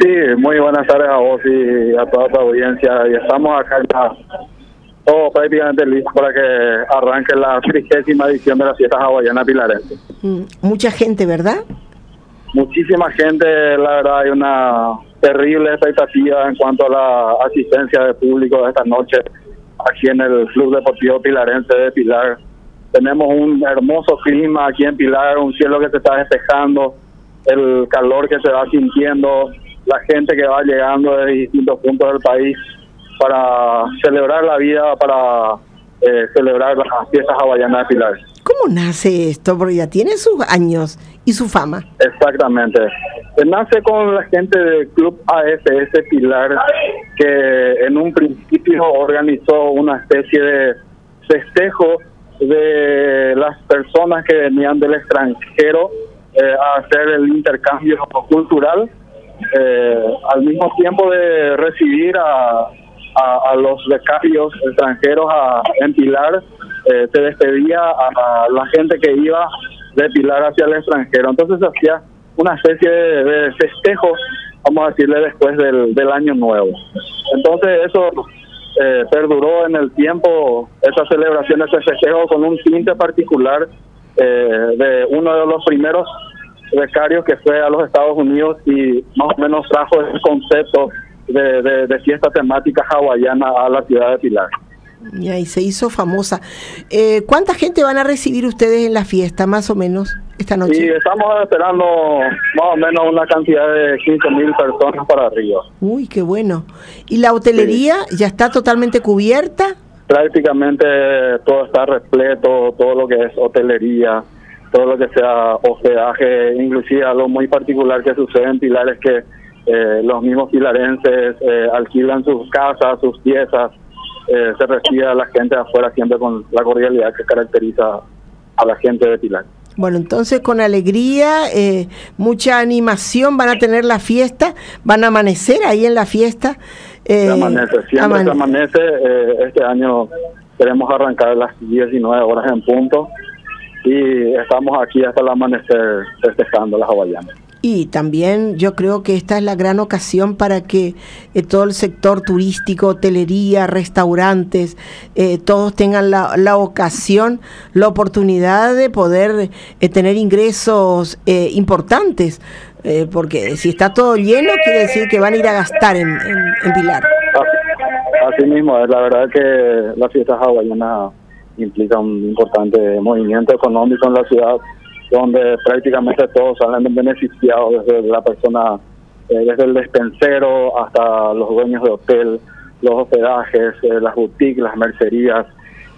Sí, muy buenas tardes a vos y a toda tu audiencia. Y estamos acá ya todos prácticamente listos para que arranque la 30ª edición de las fiestas hawaianas pilarenses. Mucha gente, ¿verdad? Muchísima gente, la verdad hay una terrible expectativa en cuanto a la asistencia de público de esta noche aquí en el Club Deportivo Pilarense de Pilar. Tenemos un hermoso clima aquí en Pilar, un cielo que se está despejando, el calor que se va sintiendo, la gente que va llegando de distintos puntos del país para celebrar la vida, para celebrar las fiestas hawaianas de Pilar. ¿Cómo nace esto? Porque ya tiene sus años y su fama. Exactamente. Nace con la gente del Club AFS Pilar, que en un principio organizó una especie de festejo de las personas que venían del extranjero a hacer el intercambio cultural, al mismo tiempo de recibir a los becarios extranjeros en Pilar. Se despedía a la gente que iba de Pilar hacia el extranjero. Entonces se hacía una especie de festejo, vamos a decirle, después del año nuevo. Entonces eso perduró en el tiempo, esa celebración, ese festejo, con un tinte particular de uno de los primeros becarios que fue a los Estados Unidos y más o menos trajo ese concepto de fiesta temática hawaiana a la ciudad de Pilar. Y ahí se hizo famosa. ¿Cuánta gente van a recibir ustedes en la fiesta, más o menos, esta noche? Y estamos esperando más o menos una cantidad de 15.000 personas para arriba. Uy, qué bueno. ¿Y la hotelería ya está totalmente cubierta? Prácticamente todo está repleto, todo lo que es hotelería, todo lo que sea hospedaje, inclusive algo muy particular que sucede en Pilar es que los mismos pilarenses alquilan sus casas, sus piezas, se recibe a la gente de afuera siempre con la cordialidad que caracteriza a la gente de Pilar. Bueno, entonces con alegría, mucha animación van a tener la fiesta, van a amanecer ahí en la fiesta. Se amanece, siempre se amanece. Este año queremos arrancar a las 19 horas en punto y estamos aquí hasta el amanecer festejando las hawaianas. Y también yo creo que esta es la gran ocasión para que todo el sector turístico, hotelería, restaurantes, todos tengan la ocasión, la oportunidad de poder tener ingresos importantes, porque si está todo lleno quiere decir que van a ir a gastar en Pilar. Así mismo, es la verdad que la fiesta hawaiana implica un importante movimiento económico en la ciudad, donde prácticamente todos salen beneficiados, desde la persona, desde el despensero hasta los dueños de hotel, los hospedajes, las boutiques, las mercerías,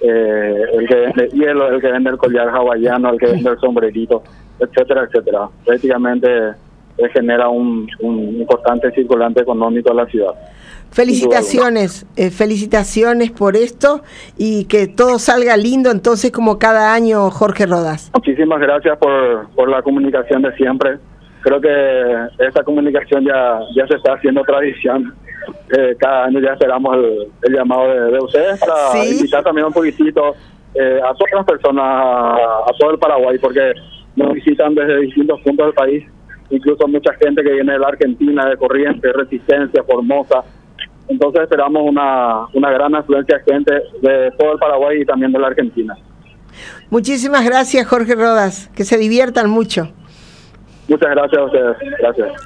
el que vende hielo, el que vende el collar hawaiano, el que vende el sombrerito, etcétera, etcétera. Prácticamente genera un importante circulante económico a la ciudad. Felicitaciones, felicitaciones por esto y que todo salga lindo entonces como cada año, Jorge Rodas. Muchísimas gracias por la comunicación de siempre. Creo que esta comunicación ya se está haciendo tradición. Cada año ya esperamos el llamado de ustedes para invitar también un poquitito a todas las personas, a todo el Paraguay, porque nos visitan desde distintos puntos del país, incluso mucha gente que viene de la Argentina, de Corrientes, Resistencia, Formosa. Entonces esperamos una gran afluencia de gente de todo el Paraguay y también de la Argentina. Muchísimas gracias, Jorge Rodas. Que se diviertan mucho. Muchas gracias a ustedes. Gracias.